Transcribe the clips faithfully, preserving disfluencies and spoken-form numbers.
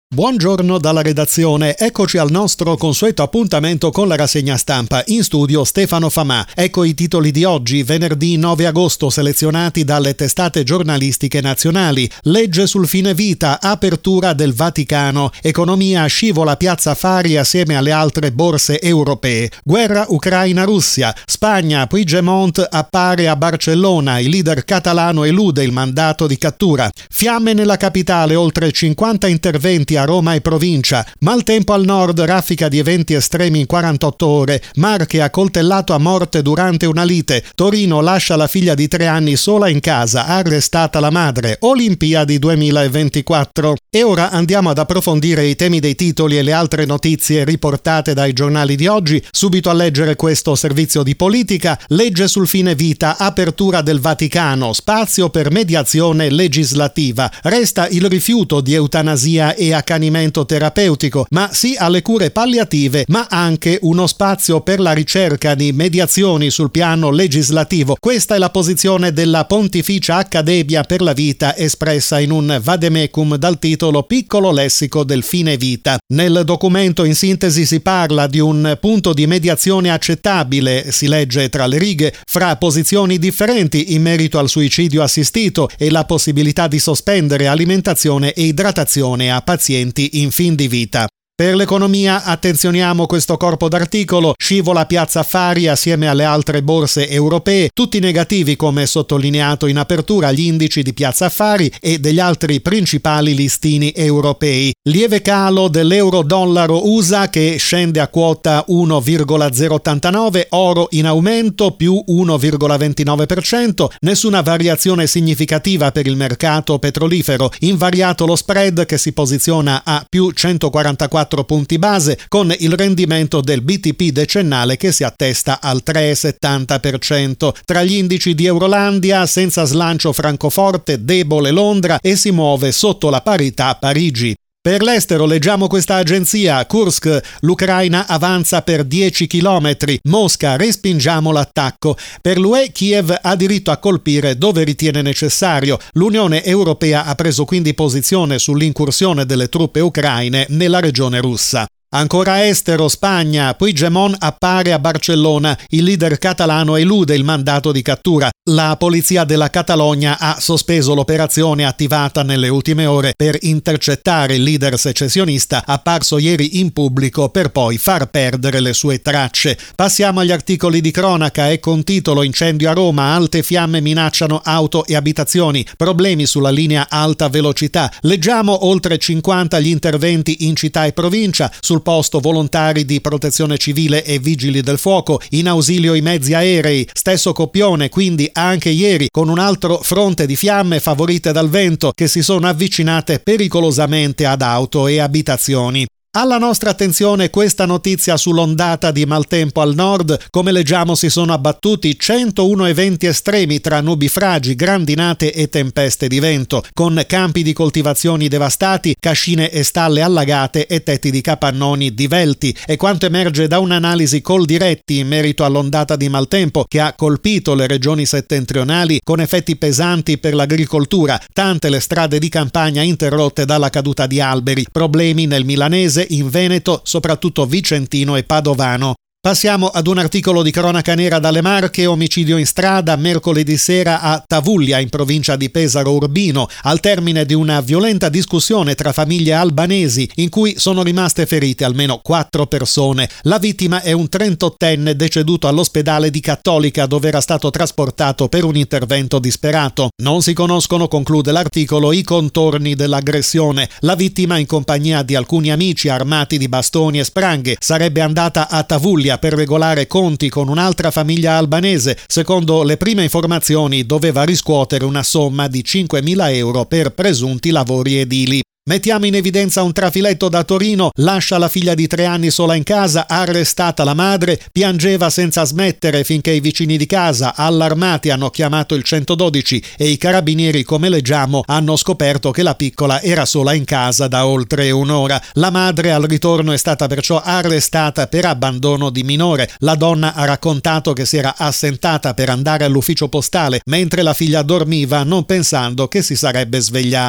Buongiorno dalla redazione, eccoci al nostro consueto appuntamento con la rassegna stampa. In studio Stefano Famà. Ecco i titoli di oggi, venerdì nove agosto, selezionati dalle testate giornalistiche nazionali. Legge sul fine vita, apertura del Vaticano. Economia scivola Piazza Affari assieme alle altre borse europee. Guerra Ucraina-Russia. Spagna, Puigdemont appare a Barcellona. Il leader catalano elude il mandato di cattura. Fiamme nella capitale, oltre cinquanta interventi a Roma e provincia. Maltempo al nord, raffica di eventi estremi in quarantotto ore. Marche accoltellato a morte durante una lite. Torino lascia la figlia di tre anni sola in casa, arrestata la madre. Olimpiadi duemilaventiquattro. E ora andiamo ad approfondire i temi dei titoli e le altre notizie riportate dai giornali di oggi. Subito a leggere questo servizio di politica. Legge sul fine vita, apertura del Vaticano, spazio per mediazione legislativa. Resta il rifiuto di eutanasia e accanimento terapeutico, ma sì alle cure palliative, ma anche uno spazio per la ricerca di mediazioni sul piano legislativo. Questa è la posizione della Pontificia Accademia per la Vita, espressa in un vademecum dal titolo Piccolo lessico del fine vita. Nel documento in sintesi si parla di un punto di mediazione accettabile, si legge tra le righe, fra posizioni differenti in merito al suicidio assistito e la possibilità di sospendere alimentazione e idratazione a pazienti in fin di vita. Per l'economia attenzioniamo questo corpo d'articolo, scivola Piazza Affari assieme alle altre borse europee, tutti negativi come sottolineato in apertura gli indici di Piazza Affari e degli altri principali listini europei. Lieve calo dell'euro-dollaro U S A che scende a quota uno virgola zero ottantanove, oro in aumento più uno virgola ventinove per cento, nessuna variazione significativa per il mercato petrolifero, invariato lo spread che si posiziona a più centoquarantaquattro punti base con il rendimento del B T P decennale che si attesta al tre virgola settanta per cento. Tra gli indici di Eurolandia, senza slancio Francoforte, debole Londra e si muove sotto la parità Parigi. Per l'estero leggiamo questa agenzia, Kursk, l'Ucraina avanza per dieci chilometri, Mosca, respingiamo l'attacco. Per l'U E, Kiev ha diritto a colpire dove ritiene necessario. L'Unione Europea ha preso quindi posizione sull'incursione delle truppe ucraine nella regione russa. Ancora estero, Spagna, Puigdemont appare a Barcellona, il leader catalano elude il mandato di cattura. La polizia della Catalogna ha sospeso l'operazione attivata nelle ultime ore per intercettare il leader secessionista apparso ieri in pubblico per poi far perdere le sue tracce. Passiamo agli articoli di cronaca e con titolo Incendio a Roma, alte fiamme minacciano auto e abitazioni, problemi sulla linea alta velocità. Leggiamo oltre cinquanta gli interventi in città e provincia, sul posto volontari di protezione civile e vigili del fuoco, in ausilio i mezzi aerei, stesso copione quindi anche ieri con un altro fronte di fiamme favorite dal vento che si sono avvicinate pericolosamente ad auto e abitazioni. Alla nostra attenzione questa notizia sull'ondata di maltempo al nord. Come leggiamo si sono abbattuti centouno eventi estremi tra nubifragi, grandinate e tempeste di vento, con campi di coltivazioni devastati, cascine e stalle allagate e tetti di capannoni divelti. E quanto emerge da un'analisi Coldiretti in merito all'ondata di maltempo che ha colpito le regioni settentrionali con effetti pesanti per l'agricoltura, tante le strade di campagna interrotte dalla caduta di alberi, problemi nel milanese, in Veneto, soprattutto vicentino e padovano. Passiamo ad un articolo di cronaca nera dalle Marche, omicidio in strada mercoledì sera a Tavuglia in provincia di Pesaro Urbino, al termine di una violenta discussione tra famiglie albanesi in cui sono rimaste ferite almeno quattro persone. La vittima è un trentottenne deceduto all'ospedale di Cattolica dove era stato trasportato per un intervento disperato. Non si conoscono, conclude l'articolo, i contorni dell'aggressione. La vittima, in compagnia di alcuni amici armati di bastoni e spranghe, sarebbe andata a Tavuglia per regolare conti con un'altra famiglia albanese. Secondo le prime informazioni doveva riscuotere una somma di cinquemila euro per presunti lavori edili. Mettiamo in evidenza un trafiletto da Torino, lascia la figlia di tre anni sola in casa, arrestata la madre, piangeva senza smettere finché i vicini di casa, allarmati, hanno chiamato il centododici e i carabinieri, come leggiamo, hanno scoperto che la piccola era sola in casa da oltre un'ora. La madre al ritorno è stata perciò arrestata per abbandono di minore. La donna ha raccontato che si era assentata per andare all'ufficio postale mentre la figlia dormiva, non pensando che si sarebbe svegliata.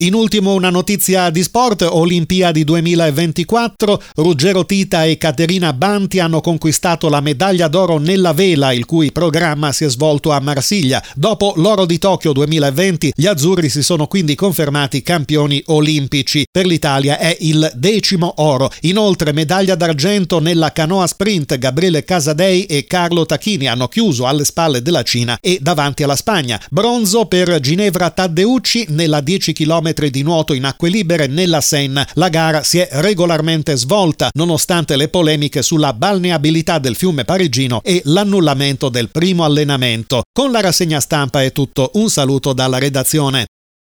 In ultimo una notizia di sport, Olimpiadi duemilaventiquattro, Ruggero Tita e Caterina Banti hanno conquistato la medaglia d'oro nella vela, il cui programma si è svolto a Marsiglia. Dopo l'oro di Tokyo duemilaventi, gli azzurri si sono quindi confermati campioni olimpici. Per l'Italia è il decimo oro. Inoltre medaglia d'argento nella canoa sprint, Gabriele Casadei e Carlo Tacchini hanno chiuso alle spalle della Cina e davanti alla Spagna. Bronzo per Ginevra Taddeucci nella dieci chilometri di nuoto in acque libere nella Seine. La gara si è regolarmente svolta nonostante le polemiche sulla balneabilità del fiume parigino e l'annullamento del primo allenamento. Con la rassegna stampa è tutto, un saluto dalla redazione.